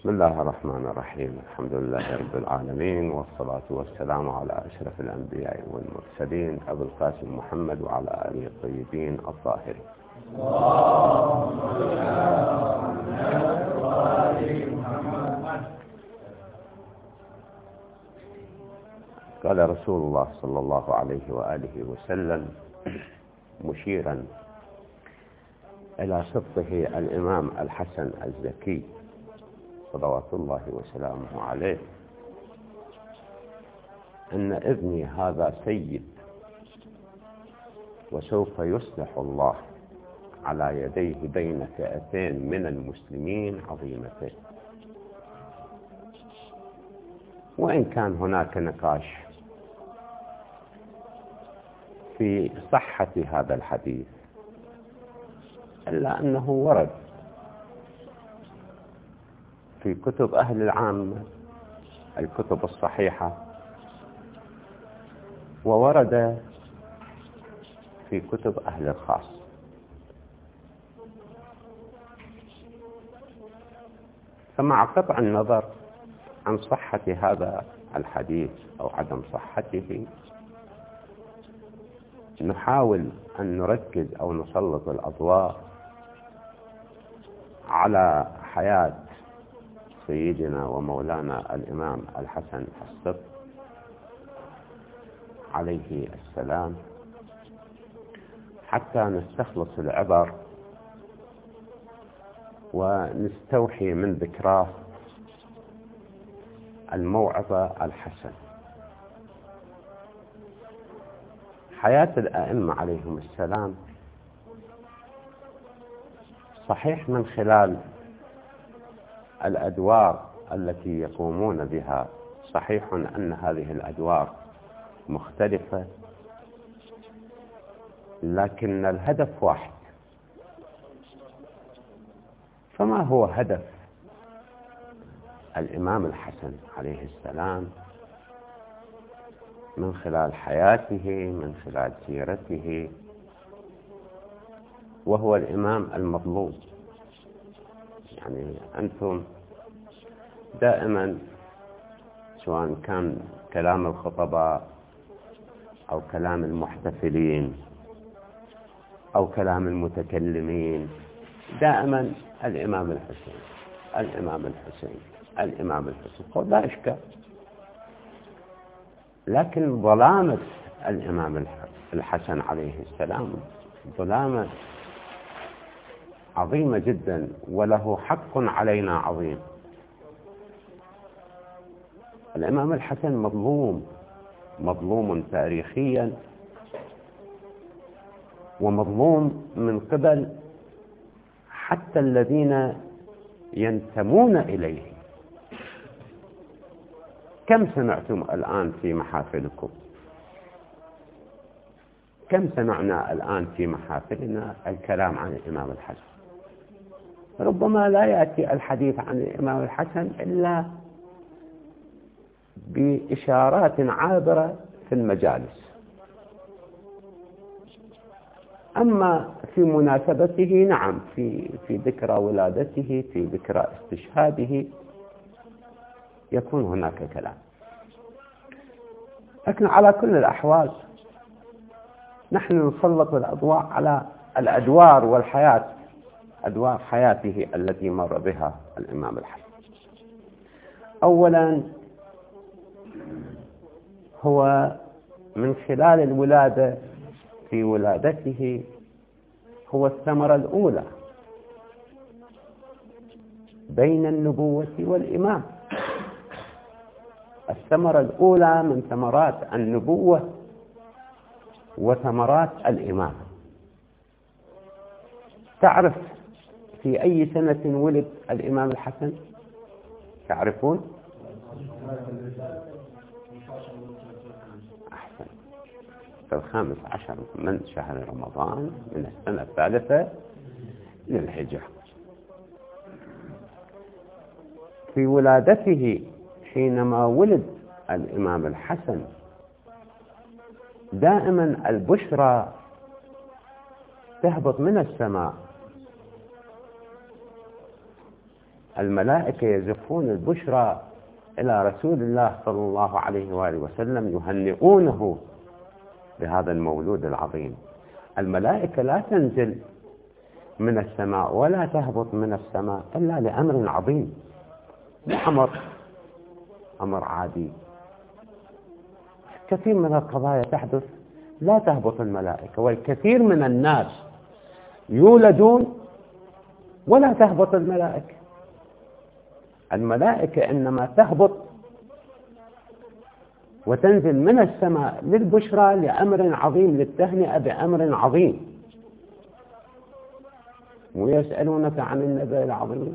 بسم الله الرحمن الرحيم. الحمد لله رب العالمين، والصلاة والسلام على أشرف الأنبياء والمرسلين أبي القاسم محمد وعلى آله الطيبين الطاهرين. قال رسول الله صلى الله عليه وآله وسلم مشيرا إلى صدقه الإمام الحسن الزكي صلوات الله وسلامه عليه: إن ابني هذا سيد، وسوف يصلح الله على يديه بين فئتين من المسلمين عظيمتين. وإن كان هناك نقاش في صحة هذا الحديث، إلا أنه ورد في كتب أهل العامة، الكتب الصحيحة، وورد في كتب أهل الخاص. فمع قطع النظر عن صحة هذا الحديث أو عدم صحته، نحاول أن نركز أو نسلط الأضواء على حياة سيدنا ومولانا الإمام الحسن الصدق عليه السلام، حتى نستخلص العبر ونستوحي من ذكراه الموعظة الحسنة. حياة الأئمة عليهم السلام صحيح من خلال الأدوار التي يقومون بها، صحيح أن هذه الأدوار مختلفة، لكن الهدف واحد. فما هو هدف الإمام الحسن عليه السلام من خلال حياته، من خلال سيرته، وهو الإمام المظلوم؟ يعني أنتم دائما سواء كان كلام الخطباء أو كلام المحتفلين أو كلام المتكلمين، دائما الإمام الحسين، الإمام الحسين، الإمام الحسين، لا إشكال. لكن ظلامة الإمام الحسن عليه السلام ظلامة عظيمة جدا، وله حق علينا عظيم. الإمام الحسن مظلوم تاريخيا، ومظلوم من قبل حتى الذين ينتمون إليه. كم سمعتم الآن في محافلكم؟ كم سمعنا الآن في محافلنا الكلام عن الإمام الحسن؟ ربما لا يأتي الحديث عن الإمام الحسن إلا بإشارات عابرة في المجالس. أما في مناسبته، نعم، في ذكرى ولادته، في ذكرى استشهاده، يكون هناك كلام. لكن على كل الأحوال نحن نسلط الأضواء على الأدوار والحياة، أدوار حياته التي مر بها الإمام الحسن. أولا، هو من خلال الولادة، في ولادته هو الثمرة الأولى بين النبوة والإمام، الثمرة الأولى من ثمرات النبوة وثمرات الإمام. تعرف في أي سنة ولد الإمام الحسن؟ تعرفون؟ أحسن، في 15 من شهر رمضان من السنة الثالثة للهجرة. في ولادته حينما ولد الإمام الحسن دائما البشرى تهبط من السماء الملائكة يزفون البشرى إلى رسول الله صلى الله عليه وآله وسلم، يهنئونه بهذا المولود العظيم. الملائكة لا تنزل من السماء ولا تهبط من السماء إلا لأمر عظيم، مو أمر عادي. كثير من القضايا تحدث لا تهبط الملائكة، والكثير من الناس يولدون ولا تهبط الملائكة. الملائكة إنما تهبط وتنزل من السماء للبشرى لأمر عظيم، للتهنئة بأمر عظيم. ويسألونك عن النبأ العظيم،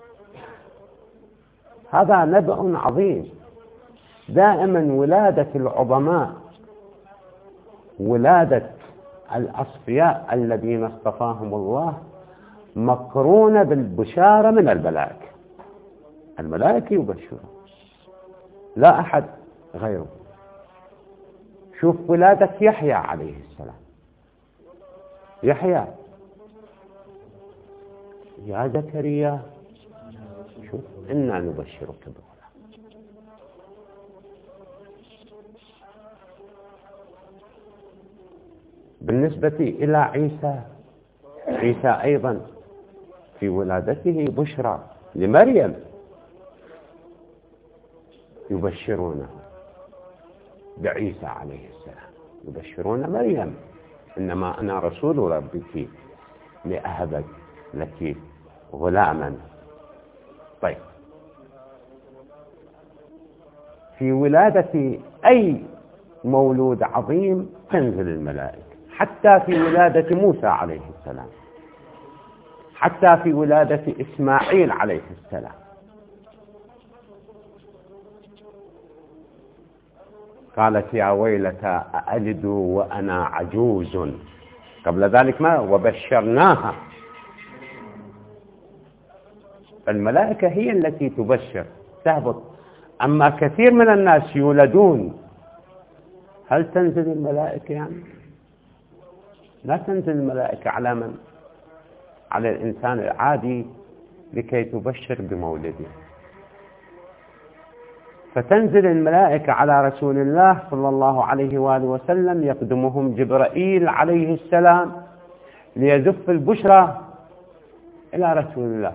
هذا نبأ عظيم. دائما ولادة العظماء، ولادة الأصفياء الذين اصطفاهم الله، مقرونة بالبشارة من الملائكة. الملائكة يبشرون، لا أحد غيره. شوف ولادة يحيى عليه السلام. يحيى يا زكريا، شوف إنا نبشرك بغلام. بالنسبة إلى عيسى أيضا في ولادته بشرى لمريم، يبشرونه بعيسى عليه السلام، يبشرون مريم إنما أنا رسول ربك لأهب لك غلاما. طيب، في ولادة أي مولود عظيم تنزل الملائكة، حتى في ولادة موسى عليه السلام، حتى في ولادة إسماعيل عليه السلام. قالت يا ويلتى أألد وأنا عجوز، قبل ذلك ما وبشرناها. الملائكة هي التي تبشر تهبط. أما كثير من الناس يولدون، هل تنزل الملائكة؟ يعني لا تنزل الملائكة على من؟ على الإنسان العادي لكي تبشر بمولده. فتنزل الملائكة على رسول الله صلى الله عليه وآله وسلم، يقدمهم جبرائيل عليه السلام ليزف البشرى إلى رسول الله.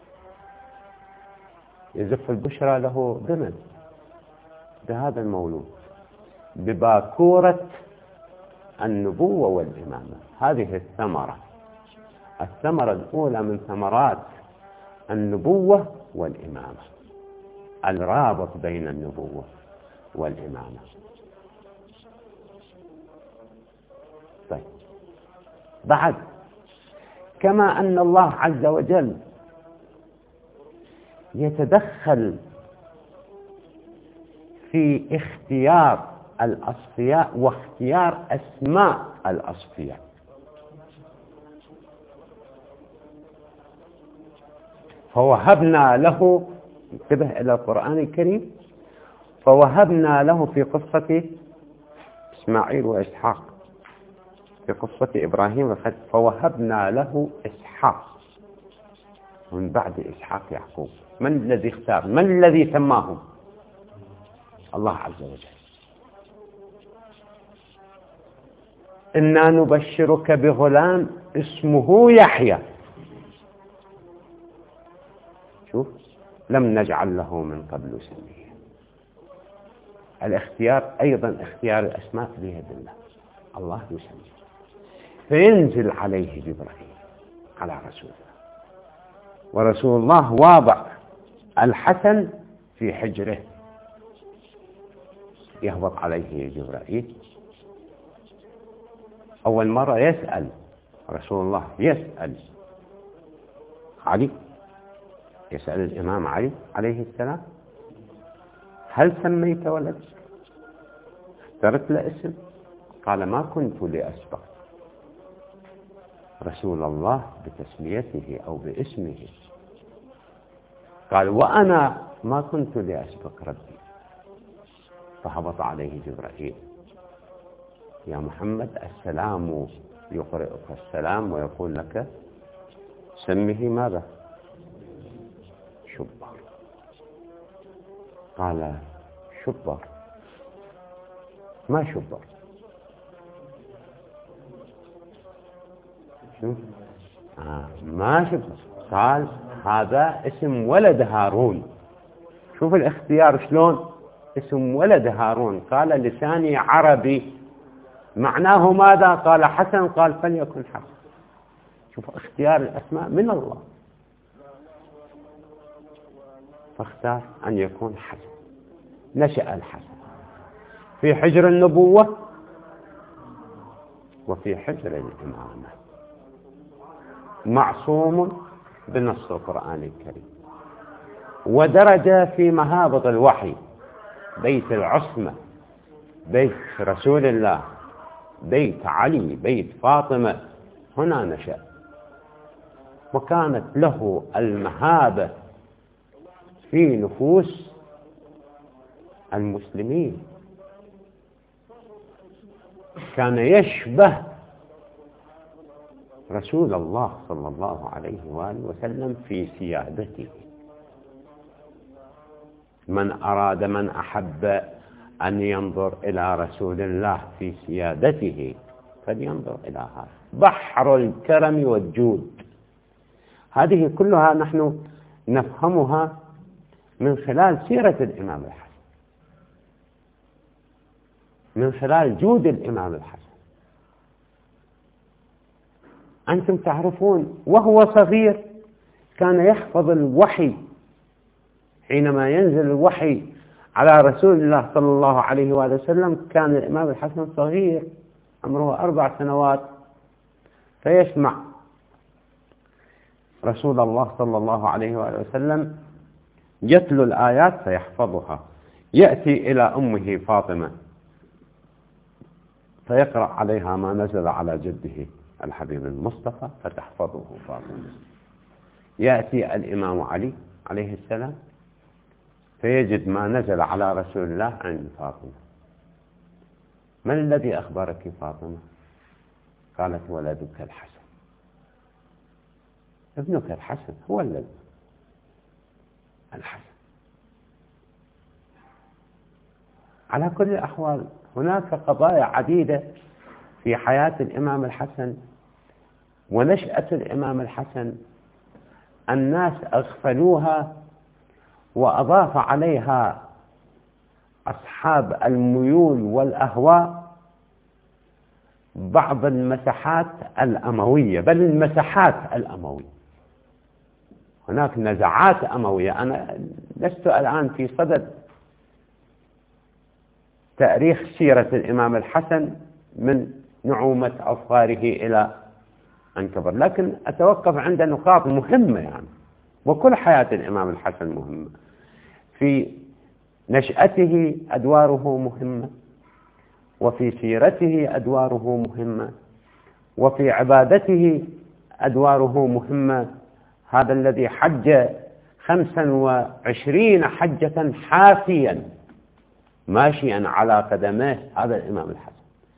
يزف البشرى له ضمن بهذا المولود، بباكورة النبوة والإمامة. هذه الثمرة الأولى من ثمرات النبوة والإمامة، الرابط بين النبوة والإمامة. طيب، بعد كما أن الله عز وجل يتدخل في اختيار الأصفياء واختيار أسماء الأصفياء، فوهبنا له، انتبه إلى القرآن الكريم، فوهبنا له في قصة إسماعيل وإسحاق، في قصة إبراهيم فوهبنا له إسحاق، ومن بعد إسحاق يعقوب. من الذي اختار؟ من الذي سماهم؟ الله عز وجل. إنا نبشرك بغلام اسمه يحيى. شوف، لم نجعل له من قبل سميا. الاختيار أيضا اختيار الأسماء بيد الله يسمي. فينزل عليه جبرائيل على رسول الله، ورسول الله واضع الحسن في حجره، يهبط عليه جبرائيل. أول مرة يسأل رسول الله، يسأل علي، يسأل الإمام علي عليه السلام: هل سميت ولدك؟ اخترت له اسم؟ قال: ما كنت لأسبق رسول الله بتسميته أو باسمه. قال: وأنا ما كنت لأسبق ربي. فهبط عليه جبرائيل: يا محمد، السلام يقرئك السلام ويقول لك سمه ماذا؟ قال شبر. ما شبر؟ ما شبر. قال هذا اسم ولد هارون. شوف الاختيار شلون، اسم ولد هارون. قال لساني عربي، معناه ماذا؟ قال حسن. قال فليكن حسن. شوف اختيار الأسماء من الله، فاختار أن يكون حسن. نشأ الحسن في حجر النبوة وفي حجر الإمامة، معصوم بنص القرآن الكريم، ودرج في مهابط الوحي، بيت العصمة، بيت رسول الله، بيت علي، بيت فاطمة. هنا نشأ، وكانت له المهابة في نفوس المسلمين. كان يشبه رسول الله صلى الله عليه وآله وسلم في سيادته. من أراد، من أحب أن ينظر إلى رسول الله في سيادته فلينظر إلى هذا بحر الكرم والجود. هذه كلها نحن نفهمها من خلال سيرة الإمام الحسن، من خلال جود الإمام الحسن. أنتم تعرفون وهو صغير كان يحفظ الوحي. حينما ينزل الوحي على رسول الله صلى الله عليه وآله وسلم كان الإمام الحسن صغير، عمره 4 سنوات، فيسمع رسول الله صلى الله عليه وآله وسلم يتلو الآيات فيحفظها. يأتي إلى أمه فاطمة فيقرأ عليها ما نزل على جده الحبيب المصطفى فتحفظه فاطمة. يأتي الإمام علي عليه السلام فيجد ما نزل على رسول الله عند فاطمة. من الذي أخبرك فاطمة؟ قالت ولدك الحسن. ابنك الحسن هو الذي الحسن. على كل الأحوال هناك قضايا عديدة في حياة الإمام الحسن ونشأة الإمام الحسن الناس أغفلوها، وأضاف عليها أصحاب الميول والأهواء بعض المساحات الأموية، بل المساحات الأموية. هناك نزعات أموية. أنا لست الآن في صدد تاريخ سيرة الإمام الحسن من نعومة أظفاره إلى أن كبر، لكن أتوقف عند نقاط مهمة يعني. وكل حياة الإمام الحسن مهمة. في نشأته أدواره مهمة، وفي سيرته أدواره مهمة، وفي عبادته أدواره مهمة. هذا الذي حج 25 حجة حافيا ماشيا على قدميه، هذا الإمام الحسن.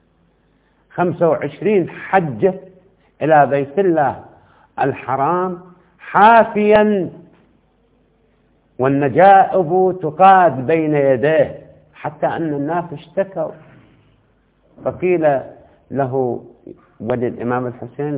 25 حجة إلى بيت الله الحرام حافيا، والنجائب تقاد بين يديه، حتى أن الناس اشتكوا فقيل له وللإمام الحسين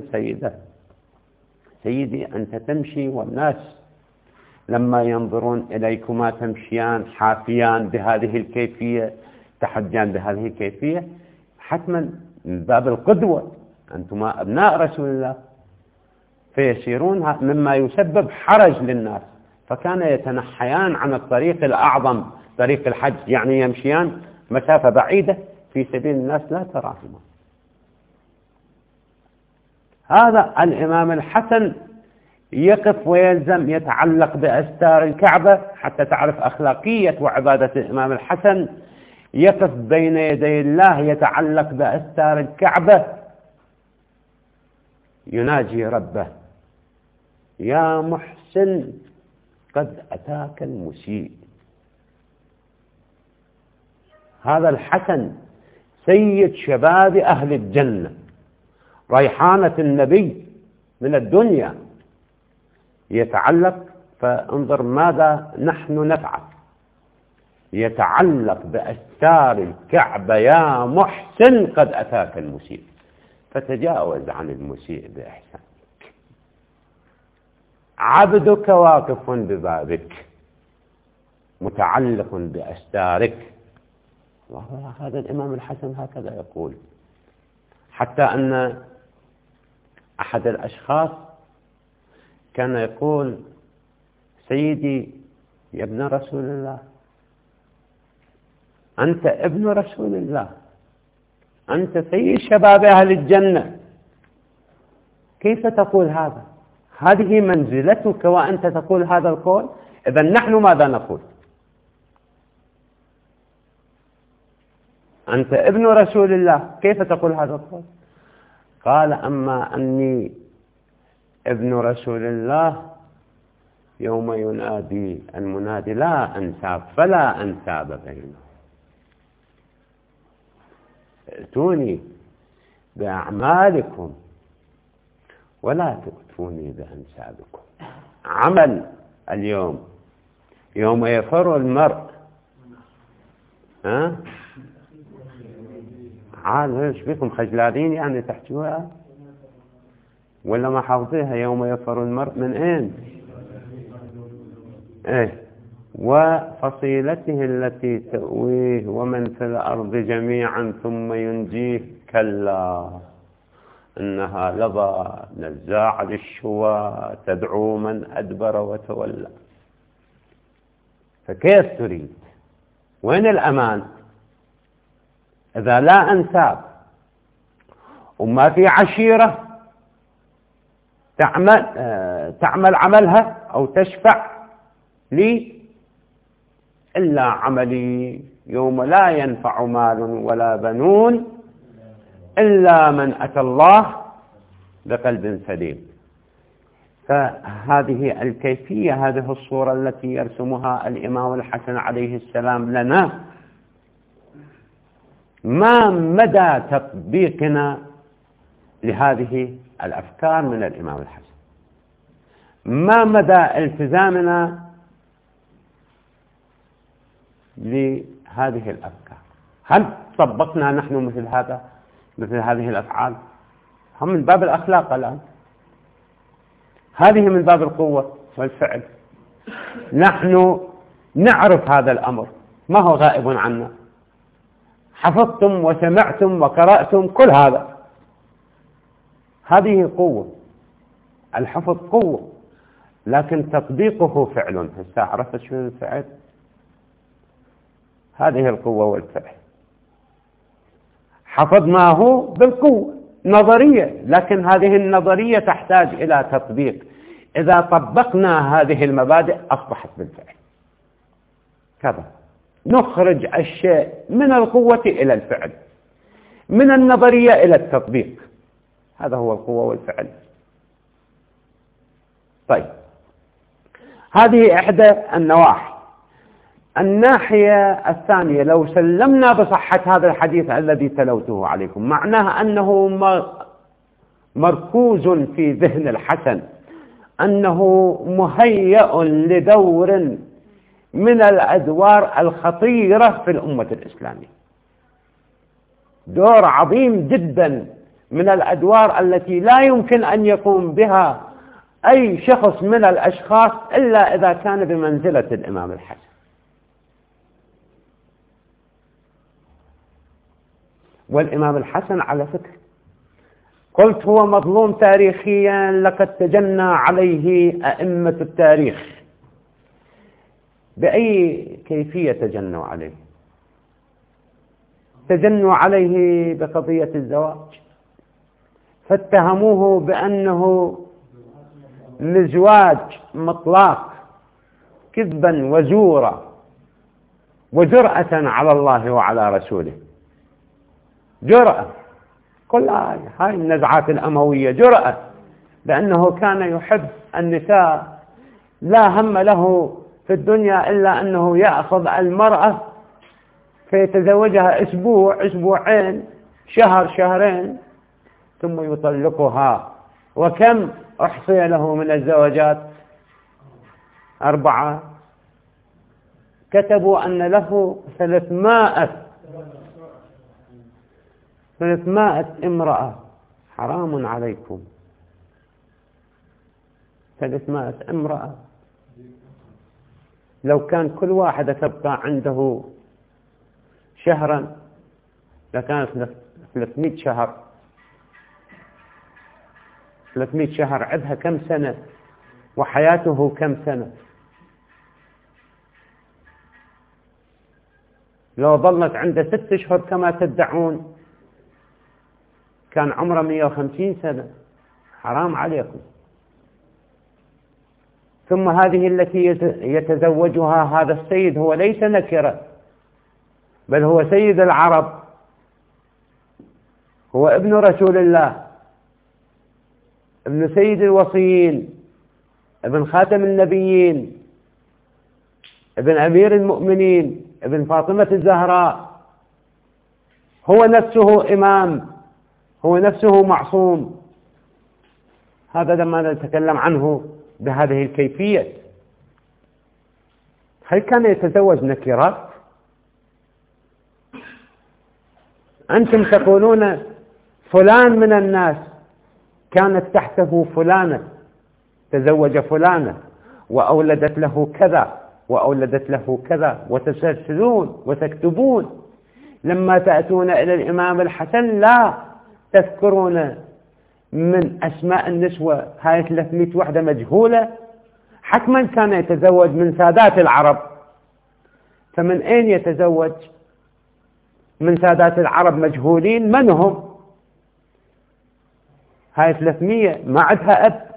سيدي أنت تمشي والناس لما ينظرون إليكما تمشيان حافيان بهذه الكيفية، تحجان بهذه الكيفية، حتما من باب القدوة، أنتما أبناء رسول الله، فيسيرون مما يسبب حرج للناس. فكان يتنحيان عن الطريق الأعظم، طريق الحج، يعني يمشيان مسافة بعيدة في سبيل الناس لا تراهما. هذا الإمام الحسن يقف ويلزم، يتعلق بأستار الكعبة حتى تعرف أخلاقية وعبادة الإمام الحسن. يقف بين يدي الله يتعلق بأستار الكعبة، يناجي ربه: يا محسن قد أتاك المسيء. هذا الحسن سيد شباب أهل الجنة، ريحانة النبي من الدنيا، يتعلق. فانظر ماذا نحن نفعل. يتعلق بأستار الكعبة يا محسن قد أتاك المسيء، فتجاوز عن المسيء بإحسان. عبدك واقف ببابك متعلق بأستارك. هذا الإمام الحسن هكذا يقول، حتى أن أحد الأشخاص كان يقول: سيدي يا ابن رسول الله، أنت ابن رسول الله، أنت سيد شباب أهل الجنة، كيف تقول هذا؟ هذه منزلتك وأنت تقول هذا القول؟ إذن نحن ماذا نقول؟ أنت ابن رسول الله، كيف تقول هذا القول؟ قال: أما أني ابن رسول الله يوم ينادي المنادي لا أنساب فلا أنساب بينهم، ائتوني بأعمالكم ولا تؤتوني بأنسابكم. عمل اليوم يوم يفر المرء، ايش بكم خجلانين يعني تحكوها ولا ما حافظيها؟ يوم يفر المرء من اين؟ وفصيلته التي تأويه ومن في الأرض جميعا ثم ينجيه، كلا إنها لظى نزاع للشوى تدعو من أدبر وتولى. فكيف تريد؟ وين الأمان إذا لا أنساب وما في عشيرة تعمل عملها أو تشفع لي إلا عملي يوم لا ينفع مال ولا بنون إلا من أتى الله بقلب سليم. فهذه الكيفية، هذه الصورة التي يرسمها الإمام الحسن عليه السلام لنا، ما مدى تطبيقنا لهذه الأفكار من الإمام الحسن؟ ما مدى التزامنا لهذه الأفكار؟ هل طبقنا نحن مثل هذه الأفعال؟ هم من باب الأخلاق الآن، هذه من باب القوة والفعل. نحن نعرف هذا الأمر، ما هو غائب عنا، حفظتم وسمعتم وقرأتم كل هذا، هذه قوة، الحفظ قوة، لكن تطبيقه فعل. هسه عرفت شو الفعل؟ هذه القوة والفعل. حفظناه بالقوة نظرية، لكن هذه النظرية تحتاج إلى تطبيق. إذا طبقنا هذه المبادئ أصبحت بالفعل. كذا نخرج الشيء من القوة إلى الفعل، من النظرية إلى التطبيق. هذا هو القوة والفعل. طيب، هذه إحدى النواحي. الناحية الثانية، لو سلمنا بصحة هذا الحديث الذي تلوته عليكم، معناه أنه مركوز في ذهن الحسن، أنه مهيئ لدور من الأدوار الخطيرة في الأمة الإسلامية، دور عظيم جدا من الأدوار التي لا يمكن أن يقوم بها أي شخص من الأشخاص إلا إذا كان بمنزلة الإمام الحسن. والإمام الحسن على فكرة قلت هو مظلوم تاريخيا، لقد تجنى عليه أئمة التاريخ. بأي كيفية تجنوا عليه؟ تجنوا عليه بقضية الزواج، فاتهموه بأنه مزواج مطلاق، كذبا وزورا وجرأة على الله وعلى رسوله. جرأة، كل هاي النزعات الأموية جرأة، لأنه كان يحب النساء، لا هم له في الدنيا إلا أنه يأخذ المرأة فيتزوجها أسبوع أسبوعين شهر شهرين ثم يطلقها. وكم أحصي له من الزواجات؟ 4. كتبوا أن له 300 امرأة. حرام عليكم، 300 امرأة. لو كان كل واحدة تبقى عنده شهرا لكانت 300 شهر. 300 شهر عدها كم سنة، وحياته كم سنة؟ لو ظلت عنده 6 أشهر كما تدعون كان عمره 150 سنة. حرام عليكم. ثم هذه التي يتزوجها هذا السيد هو ليس نكرة، بل هو سيد العرب، هو ابن رسول الله، ابن سيد الوصيين، ابن خاتم النبيين، ابن أمير المؤمنين، ابن فاطمة الزهراء. هو نفسه إمام، هو نفسه معصوم. هذا لما نتكلم عنه بهذه الكيفية. هل كان يتزوج نكرات؟ أنتم تقولون فلان من الناس كانت تحته فلانة، تزوج فلانة وأولدت له كذا وأولدت له كذا، وتسلسلون وتكتبون. لما تأتون إلى الإمام الحسن لا تذكرون من أسماء النسوة هاي 300 وحدة مجهولة. حتما كان يتزوج من سادات العرب. فمن أين يتزوج من سادات العرب مجهولين؟ من هم هاي 300؟ ما عندها أب.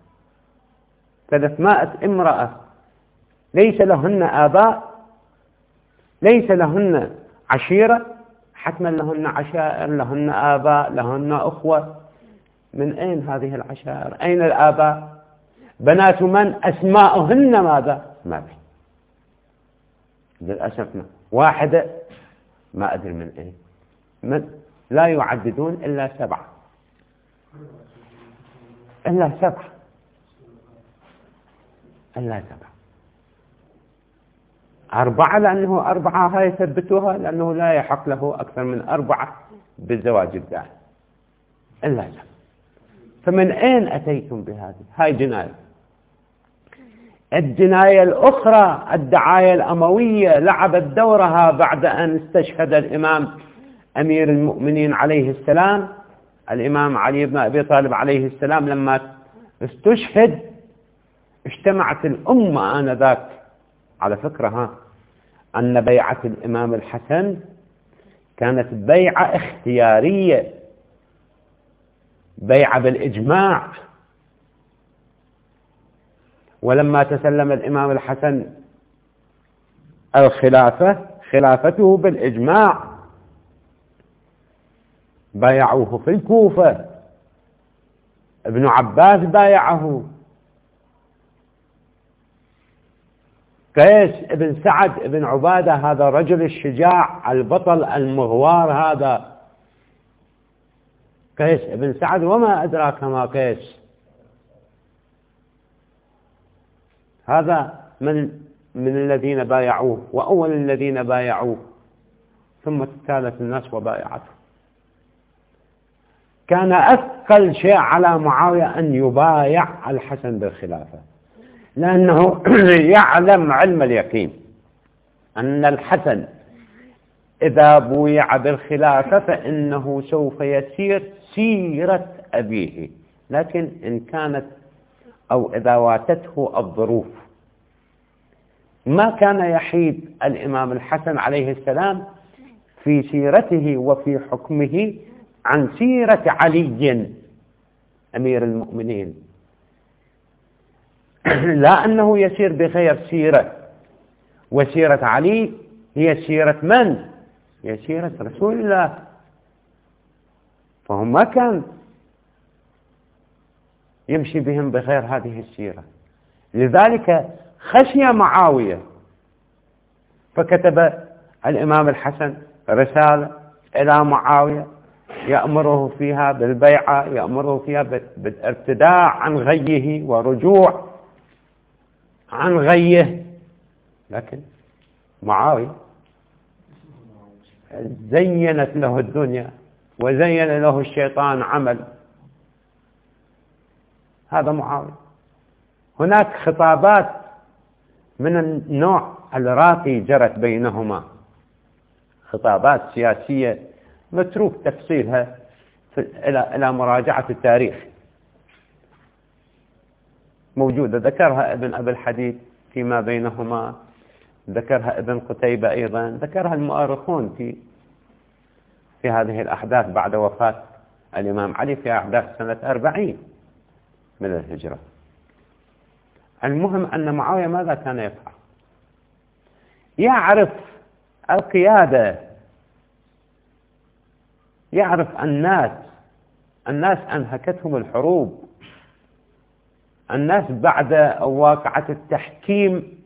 300 امرأة ليس لهن آباء، ليس لهن عشيرة، حتما لهن عشائر، لهن آباء، لهن أخوة. من أين هذه العشائر؟ أين الآباء؟ بنات من؟ أسماؤهن ماذا؟ ما في للأسف. واحدة ما أدري من أين. من لا يعددون إلا 7، إلا 7، إلا 7. 4 لأنه 4 هاي يثبتوها، لأنه لا يحق له أكثر من 4 بالزواج الدائم، إلا 7. فمن أين أتيتم بهذه؟ هاي جناية. الجناية الأخرى الدعاية الأموية لعبت دورها بعد أن استشهد الإمام أمير المؤمنين عليه السلام، الإمام علي بن أبي طالب عليه السلام. لما استشهد اجتمعت الأمة آنذاك. على فكرة أن بيعة الإمام الحسن كانت بيعة اختيارية، بيعة بالإجماع. ولما تسلم الإمام الحسن الخلافة، خلافته بالإجماع، بايعوه في الكوفة. ابن عباس بايعه، قيس ابن سعد ابن عبادة، هذا الرجل الشجاع البطل المغوار، هذا قيس ابن سعد. وما أدراك ما قيس، هذا من الذين بايعوه، وأول الذين بايعوه، ثم تتالت الناس وبايعته. كان أثقل شيء على معاوية أن يبايع الحسن بالخلافة، لأنه يعلم علم اليقين أن الحسن إذا بويع بالخلافة فإنه سوف يسير سيرة أبيه، لكن إن كانت أو إذا واتته الظروف. ما كان يحيد الإمام الحسن عليه السلام في سيرته وفي حكمه عن سيرة علي أمير المؤمنين، لا أنه يسير بغير سيرة. وسيرة علي هي سيرة من؟ هي سيرة رسول الله. فهم ما كان يمشي بهم بغير هذه السيرة. لذلك خشي معاوية، فكتب الإمام الحسن رسالة إلى معاوية يأمره فيها بالبيعة، يأمره فيها بالارتداع عن غيه ورجوع عن غيه، لكن معاوية زينت له الدنيا وزين له الشيطان عمل، هذا معاوية. هناك خطابات من النوع الراقي جرت بينهما، خطابات سياسية متروك تفصيلها إلى مراجعة التاريخ، موجودة، ذكرها ابن أبي الحديد فيما بينهما، ذكرها ابن قتيبة أيضا، ذكرها المؤرخون في هذه الأحداث بعد وفاة الإمام علي في أحداث سنة 40 من الهجرة. المهم أن معاوية ماذا كان يفعل؟ يعرف القيادة، يعرف الناس أنهكتهم الحروب، الناس بعد واقعة التحكيم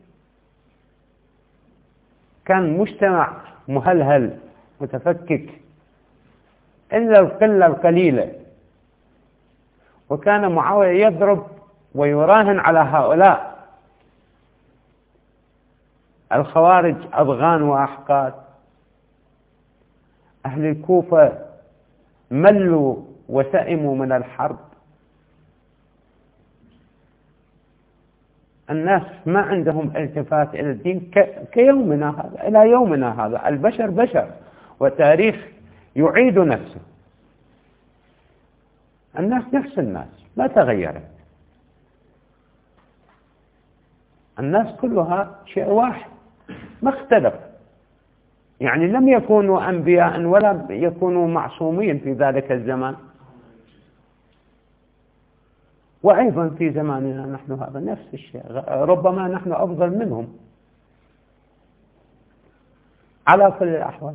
كان مجتمع مهلهل متفكك إلا القلة القليلة، وكان معاوية يضرب ويراهن على هؤلاء الخوارج أضغان وأحقاد. أهل الكوفة ملوا وسئموا من الحرب، الناس ما عندهم التفات إلى الدين كيومنا هذا، إلى يومنا هذا البشر بشر وتاريخ يعيد نفسه، الناس نفس الناس ما تغيرت، الناس كلها شيء واحد ما اختلف، يعني لم يكونوا أنبياء ولا يكونوا معصومين في ذلك الزمان، وأيضا في زماننا نحن هذا نفس الشيء، ربما نحن أفضل منهم على كل الأحوال.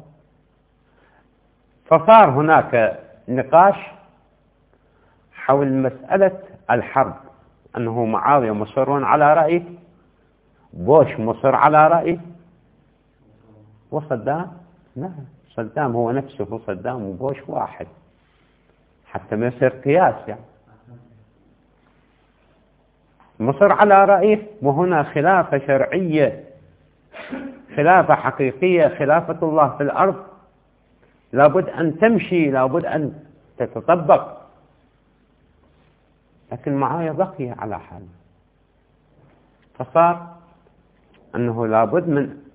فصار هناك نقاش حول مسألة الحرب، أنه معاوية مصر على رأيه، بوش مصر على رأيه، وصدام لا، صدام هو نفسه، صدام وبوش واحد حتى ما يصير قياس، يعني مصر على رأيه، وهنا خلافة شرعية، خلافة حقيقية، خلافة الله في الأرض لابد أن تمشي، لابد أن تتطبق، لكن معاوية بقي على حاله. فصار أنه لابد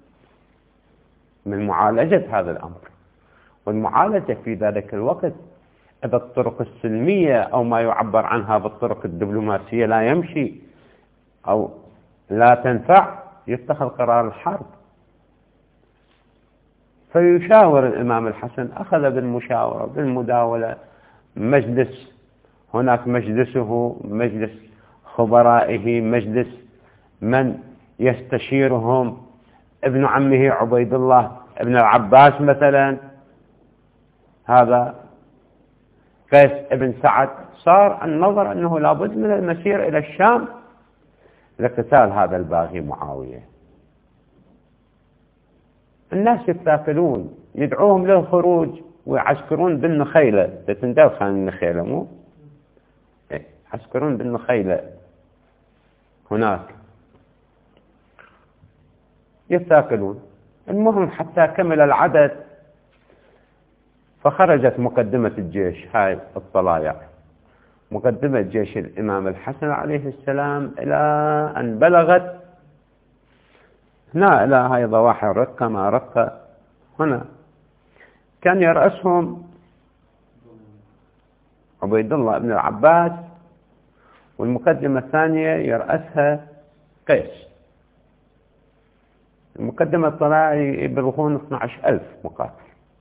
من معالجة هذا الأمر، والمعالجة في ذلك الوقت إذا الطرق السلمية أو ما يعبر عنها بالطرق الدبلوماسية لا يمشي أو لا تنفع، يتخذ قرار الحرب. فيشاور الإمام الحسن، أخذ بالمشاورة بالمداولة، مجلس، هناك مجلسه، مجلس خبرائه، مجلس من يستشيرهم، ابن عمه عبيد الله ابن العباس مثلا، هذا قيس ابن سعد. صار النظر أنه لابد من المسير إلى الشام لقتال هذا الباغي معاوية. الناس يتثاقلون، يدعوهم للخروج ويعسكرون بالنخيلة، تتندل خان النخيلة مو يعسكرون بالنخيلة هناك، يتثاقلون. المهم حتى كمل العدد، فخرجت مقدمة الجيش، هاي الطلايع، مقدمة جيش الإمام الحسن عليه السلام، إلى أن بلغت هنا إلى هاي ضواحي الرقة، ما رقة هنا، كان يرأسهم عبيد الله بن العباس، والمقدمة الثانية يرأسها قيس. المقدمة الطلايع يبلغون 12,000 مقاتل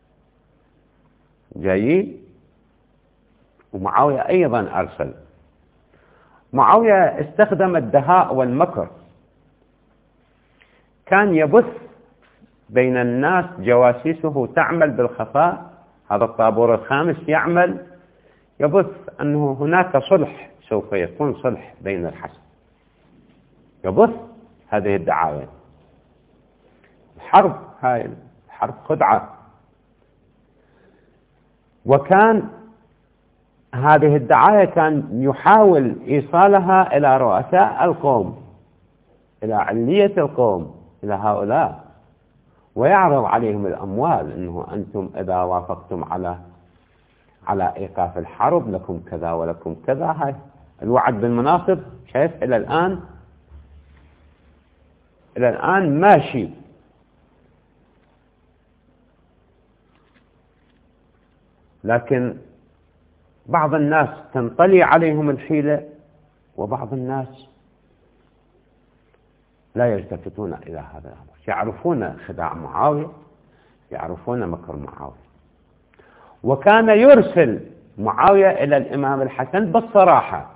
جايين، ومعاوية أيضا أرسل. معاوية استخدم الدهاء والمكر، كان يبث بين الناس جواسيسه تعمل بالخفاء، هذا الطابور الخامس يعمل، يبث أنه هناك صلح، سوف يكون صلح بين الحسن، يبث هذه الدعاية. الحرب هاي الحرب خدعة، وكان هذه الدعاية كان يحاول إيصالها إلى رؤساء القوم، إلى علية القوم، إلى هؤلاء ويعرض عليهم الأموال، أنه أنتم إذا وافقتم على إيقاف الحرب لكم كذا ولكم كذا. هاي الوعد بالمناصب شايف إلى الآن ماشي. لكن بعض الناس تنطلي عليهم الحيلة، وبعض الناس لا يلتفتون إلى هذا الأمر، يعرفون خداع معاوية، يعرفون مكر معاوية. وكان يرسل معاوية إلى الإمام الحسن بالصراحة،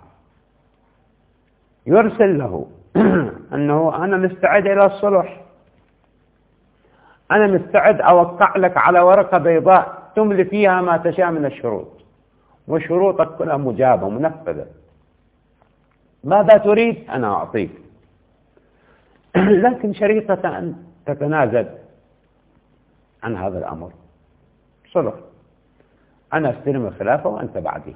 يرسل له أنه أنا مستعد إلى الصلح، أنا مستعد أوقع لك على ورقة بيضاء تملي فيها ما تشاء من الشروط، وشروطك كلها مجابة منفذة، ماذا تريد أنا أعطيك. لكن شريطة أن تتنازل عن هذا الأمر، صلح، أنا أستلم الخلافة وأنت بعدي،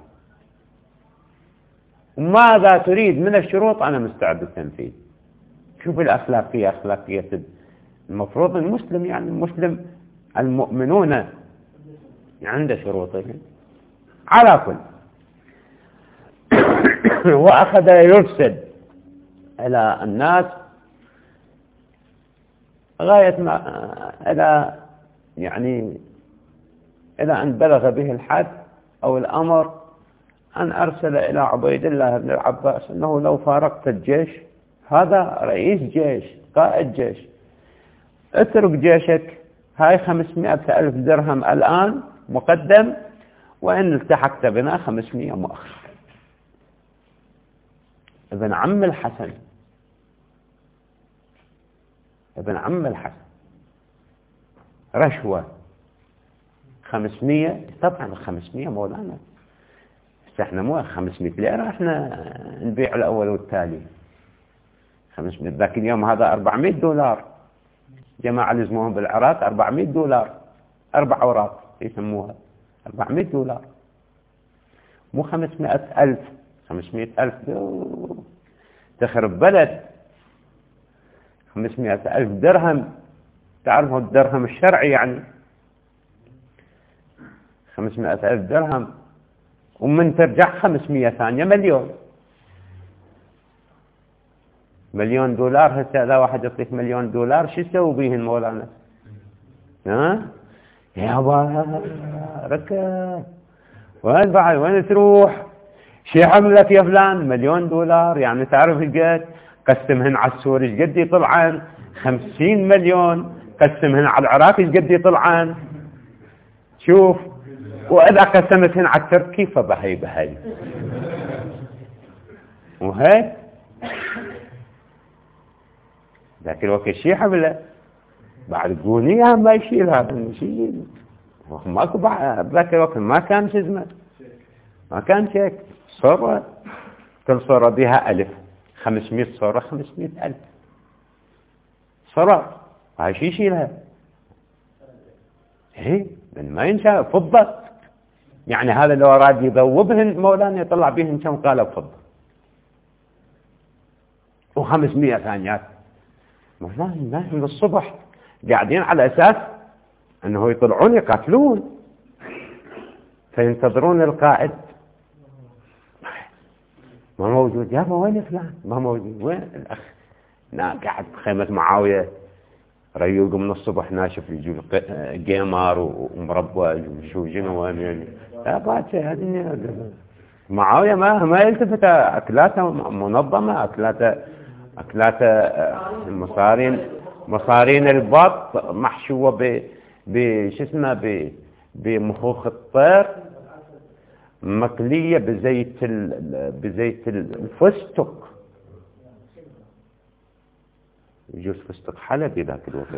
ماذا تريد من الشروط أنا مستعد للتنفيذ. شوف الأخلاقية، أخلاقية المفروض المسلم، يعني المسلم المؤمنون عند شروطهم على كل. وأخذ يرسل إلى الناس غاية ما إلى أن بلغ به الحد أو الأمر أن أرسل إلى عبيد الله بن العباس أنه لو فارقت الجيش، هذا رئيس جيش قائد جيش، اترك جيشك، هاي 500,000 درهم الآن مقدم، وإن التحقت بنا 500 مؤخر. ابن عم الحسن رشوة 500، طبعا 500 مولانا، احنا مو 500 ليرة احنا نبيع الأول والتالي. 500 ذاك اليوم هذا $400 جماعة اللي اسمهم بالعراق $400 4 أوراق يسموها $400 مو 500,000. 500,000 تخرب بلد. 500,000 درهم، تعرفوا الدرهم الشرعي يعني 500,000 درهم، ومن ترجع 500 ثانية مليون دولار. هسه إذا واحد يعطيك $1,000,000 شو يسوي بيهن مولانا؟ يابا ركب، وين بعد وين تروح؟ شي عملك يا فلان؟ $1,000,000 يعني تعرف القد؟ قسمهن على السوري ايش قد يطلعن؟ 50 مليون. قسمهن على العراق ايش قد يطلعن؟ شوف، وإذا قسمتهن على التركي فبهي وهيك ذاك الوقت شي حمله بعد قونيها ما يشيل هذا الشيء. ماكو ذاك الوقت ما كان شو اسمه، ما كان شيك صورة، كل صورة بها ألف، 500 صورة 500,000 صورة، هاي شي يشيلها. من ما ينشأ فضة، يعني هذا لو أراد يذوبهن مولانا يطلع بهن كم قالب فضة، و500 ثانيات. مولانا الناس من الصبح قاعدين على أساس أنه يطلعون يقاتلون، فينتظرون القائد ما موجود. يابا وين فلان؟ ما موجود. وين الأخ؟ قاعد بخيمة معاوية، ريوق من الصبح ناشف يجوا جيمار ومربى وشو جنو يعني. لا باتشي هذه معاوية ما يلتفت. أكلاته منظمة، أكلاته مصارين البط محشوة بشو اسمه بمخوخ الطير، مقلية بزيت الفستق، يجوز فستق حلبي ذاك الوقت.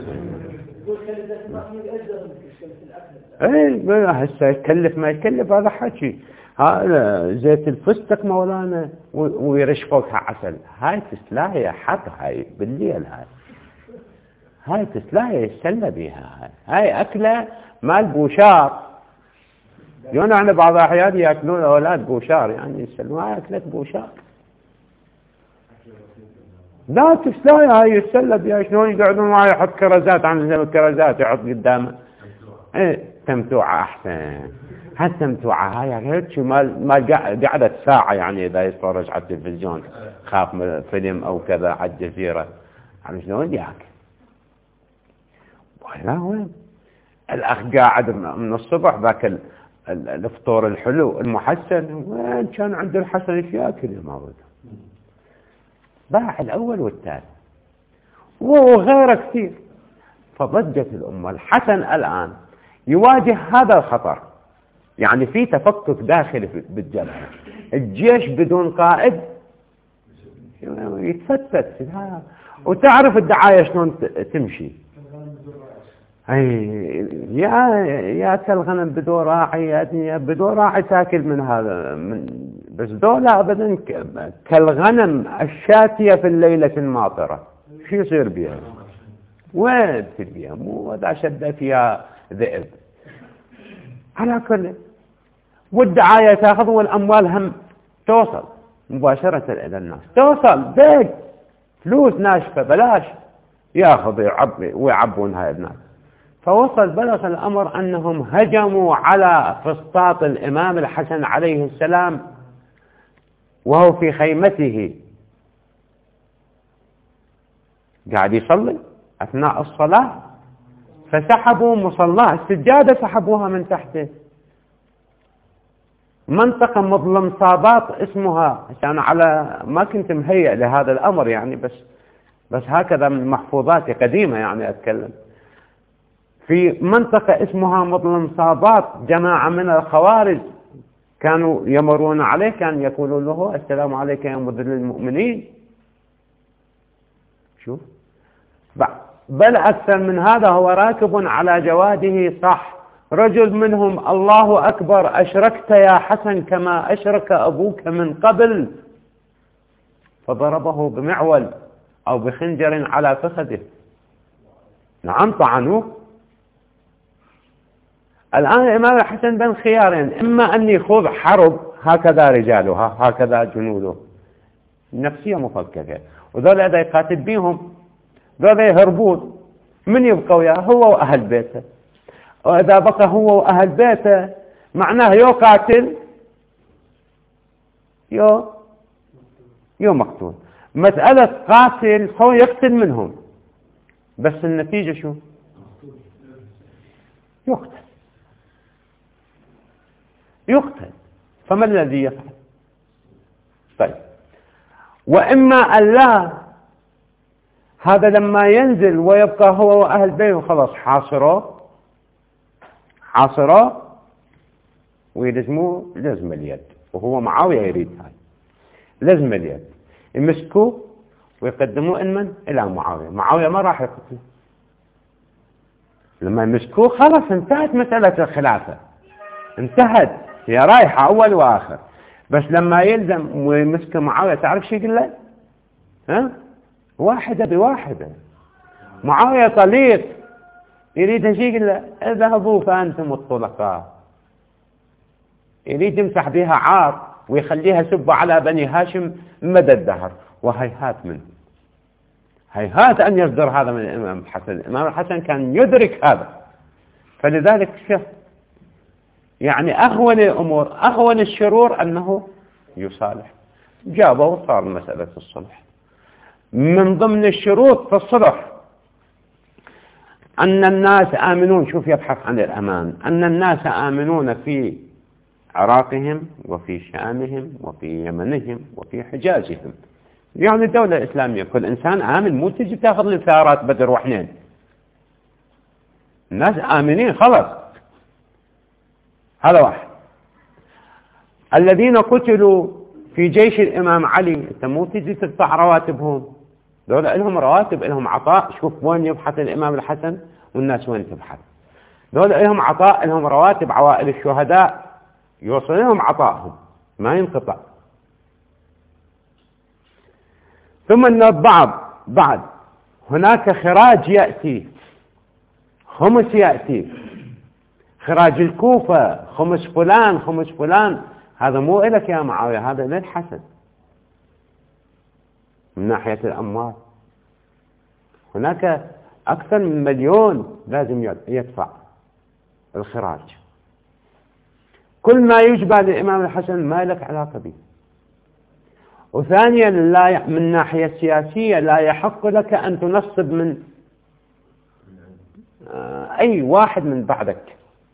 اي هسه يكلف ما يكلف هذا حكي. هذا زيت الفستق مولانا ويرش فوقها عسل، هاي تسلاهي حط هاي بالليل، هاي تسلاهي يتسلى بيها. هاي أكلة مال بوشار. يونا بعض الأحيان يأكلون أولاد بوشار، يعني يسلموا هاي أكلة بوشار. لا تسلاي هاي يتسلب يا شلون يقعدون معي يحط كرزات عن الكرزات يحط قدامه. ايه تمتوعة احسن. هالتمتوعة هاي هيك ما قعدت ساعة يعني اذا يتفرج على التلفزيون خاف من فيلم او كذا على الجزيرة عن شلون ياك. وين الاخ قاعد من الصبح ذاك الفطور الحلو المحسن، وين كان عند الحسن ايش ياكل ما بده. باع الأول والثاني وغيره كثير. فضجت الأمة. الحسن الآن يواجه هذا الخطر، يعني في تفكك داخلي بالجبهة، الجيش بدون قائد يتفتت. وتعرف الدعاية شلون تمشي، يا كالغنم بدون راعي، يا بدون راعي تاكل من هذا بس دولة أبدا كالغنم الشاتية في الليلة الماطرة. شو يصير بها؟ وين تبيها؟ مو إذا شد فيها ذئب. على كل والدعاية تأخذ والأموال هم توصل مباشرة إلى الناس، توصل بيت فلوس ناشفة بلاش يأخذ ويعبون هاي الناس. فوصل بلغ الأمر أنهم هجموا على فسطاط الإمام الحسن عليه السلام وهو في خيمته قاعد يصلي أثناء الصلاة، فسحبوا مصلاه السجادة سحبوها من تحته. منطقة مظلم صابات اسمها، عشان على ما كنت مهيئ لهذا الأمر يعني، بس هكذا من محفوظاتي قديمة يعني أتكلم. في منطقة اسمها مظلم صابات جماعة من الخوارج كانوا يمرون عليه، كان يقولون له السلام عليك يا مذل المؤمنين. شوف بل أكثر من هذا، هو راكب على جواده صح رجل منهم الله أكبر أشركت يا حسن كما أشرك أبوك من قبل، فضربه بمعول أو بخنجر على فخذه. نعم طعنوه. الآن الإمام الحسن بين خيارين، إما أن يخوض حرب هكذا رجالها هكذا جنوده، نفسية مفككة، وذولا إذا يقاتل بيهم ذولا يهربون، من يبقى وياه؟ هو وأهل بيته. وإذا بقى هو وأهل بيته معناه يو قاتل يو مقتول. مسألة قاتل هو يقتل منهم، بس النتيجة شو؟ يقتل. فما الذي يفعل؟ طيب، وإما أن لا، هذا لما ينزل ويبقى هو وأهل بيته خلاص حاصره ويلزموه لزم اليد، وهو معاوية يريد هاي لزم اليد، يمسكوه ويقدموه إلى معاوية ما راح يقتله. لما يمسكوه خلاص انتهت مسألة الخلافة، انتهت، هي رايحة أول وآخر. بس لما يلزم ويمسك معاوية تعرف شو يقول له؟ واحدة بواحدة. معاوية طليق يريد شو يقول له؟ اذهبوا فأنتم الطلقاء. يريد يمسح بها عار ويخليها سب على بني هاشم مدى الدهر، وهيهات منه، هيهات أن يصدر هذا من الإمام الحسن. الإمام الحسن كان يدرك هذا، فلذلك شف يعني أهون الأمور أهون الشرور أنه يصالح. جابه وصار مسألة الصلح. من ضمن الشروط في الصلح أن الناس آمنون، شوف يبحث عن الأمان، أن الناس آمنون في عراقهم وفي شامهم وفي يمنهم وفي حجازهم. يعني الدولة الإسلامية كل إنسان آمن، مو تجي تاخذ لي ثارات بدر وحنين. الناس آمنين خلاص. هذا واحد. الذين قتلوا في جيش الإمام علي أنت مو تجي تدفع رواتبهم، دولة لهم رواتب، لهم عطاء. شوف وين يبحث الإمام الحسن والناس وين تبحث. دولة لهم عطاء، لهم رواتب، عوائل الشهداء يوصل لهم عطائهم ما ينقطع. ثم أن بعد هناك خراج يأتي، خمس يأتي، خراج الكوفة، خمس فلان. هذا مو إلك يا معاوية، هذا للحسن. من ناحية الأموال. هناك أكثر من 1,000,000 لازم يدفع الخراج. كل ما يجبى للإمام الحسن ما لك علاقة به. وثانيا من ناحية سياسية لا يحق لك أن تنصب من أي واحد من بعدك.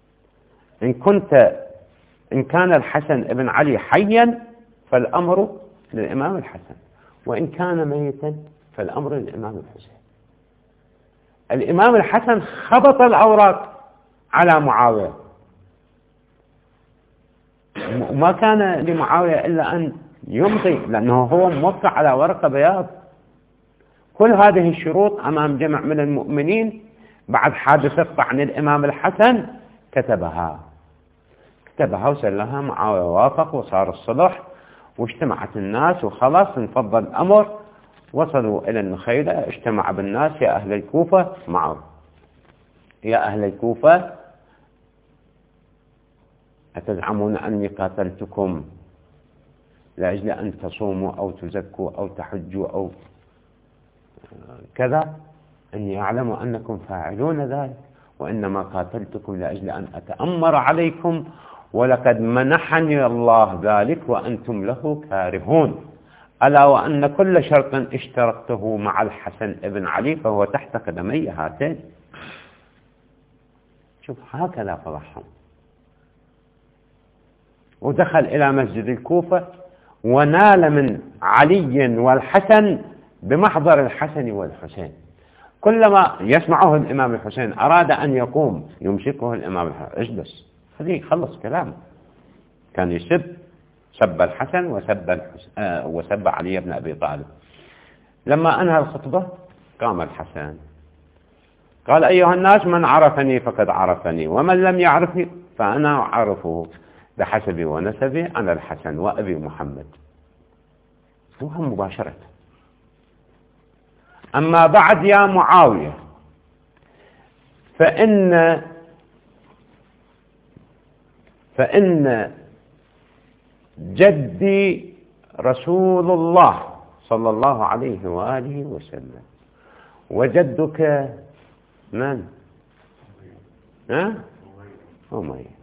إن كان الحسن ابن علي حيا فالأمر للإمام الحسن، وإن كان ميتا فالأمر للإمام الحسين. الإمام الحسن خبط الأوراق على معاوية، وما كان لمعاوية إلا أن يمضي، لأنه هو موقع على ورقة بياض كل هذه الشروط أمام جمع من المؤمنين. بعد حادثة طعن الإمام الحسن كتبها وسلها معاوية، وافق وصار الصلح واجتمعت الناس وخلاص انفض الأمر. وصلوا إلى النخيلة، اجتمع بالناس: يا أهل الكوفة معه، يا أهل الكوفة أتزعمون أني قاتلتكم لأجل أن تصوموا أو تزكوا أو تحجوا أو كذا؟ إني أعلم أنكم فاعلون ذلك، وإنما قاتلتكم لأجل أن أتأمر عليكم، ولقد منحني الله ذلك وأنتم له كارهون، ألا وأن كل شرط اشترطته مع الحسن ابن علي فهو تحت قدمي هاتين. شوف هكذا فضحهم. ودخل إلى مسجد الكوفة ونال من علي والحسن بمحضر الحسن والحسين. كلما يسمعه الإمام الحسين أراد أن يقوم يمسكه الإمام الحسين: اجلس، خليه يخلص كلامه. كان سب الحسن وسب علي بن أبي طالب. لما أنهى الخطبة قام الحسن قال: أيها الناس، من عرفني فقد عرفني، ومن لم يعرفني فأنا أعرفه بحسبي ونسبي، أنا الحسن وأبي محمد. وهم مباشرة: أما بعد يا معاوية، فإن جدي رسول الله صلى الله عليه وآله وسلم، وجدك من؟ أمية.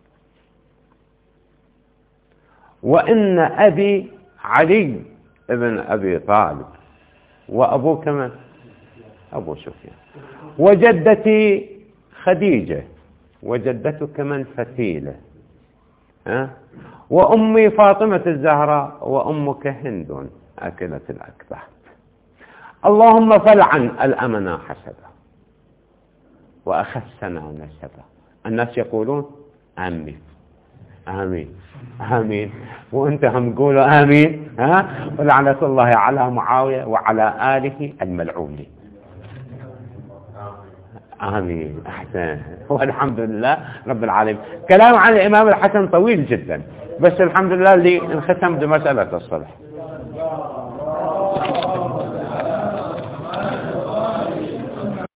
وإن أبي علي ابن أبي طالب، وأبوك من؟ أبو سفيان. وجدتي خديجة، وجدتك من؟ فتيلة. وأمي فاطمة الزهراء، وأمك هند أكلة الأكبة. اللهم فلعن الأمنا حسبه وأخسنا نسبه. الناس يقولون آمين آمين آمين، وأنت هم قولوا آمين. ولعنة الله على معاوية وعلى آله الملعونين. آمين. أحسن. والحمد لله رب العالمين. كلام عن الإمام الحسن طويل جدا، بس الحمد لله اللي انختم بمسألة الصلح.